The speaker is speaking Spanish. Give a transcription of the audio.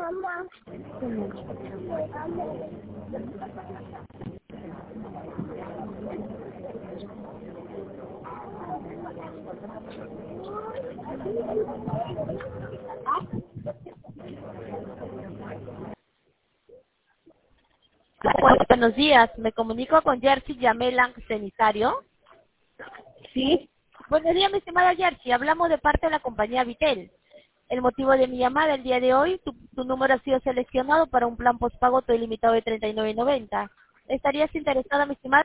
Buenos días, me comunico con Jersey Yamelan Cenizario. Sí, Buenos días, mi estimada Jersey, hablamos de parte de la compañía Vitel. El motivo de mi llamada el día de hoy, tu número ha sido seleccionado para un plan postpago todo ilimitado de $39.90. ¿Estarías interesada, mi estimada?